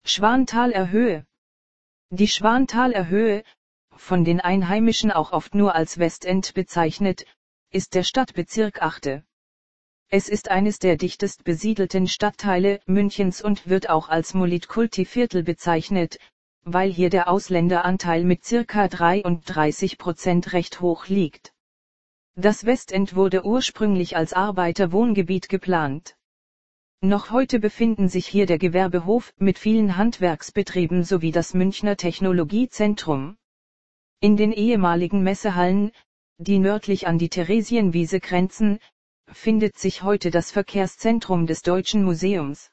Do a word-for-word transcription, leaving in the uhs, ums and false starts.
Schwanthaler Höhe. Die Schwanthaler Höhe, von den Einheimischen auch oft nur als Westend bezeichnet, ist der Stadtbezirk Achte. Es ist eines der dichtest besiedelten Stadtteile Münchens und wird auch als Multikulti-Viertel bezeichnet, weil hier der Ausländeranteil mit circa dreiunddreißig Prozent recht hoch liegt. Das Westend wurde ursprünglich als Arbeiterwohngebiet geplant. Noch heute befinden sich hier der Gewerbehof mit vielen Handwerksbetrieben sowie das Münchner Technologiezentrum. In den ehemaligen Messehallen, die nördlich an die Theresienwiese grenzen, findet sich heute das Verkehrszentrum des Deutschen Museums.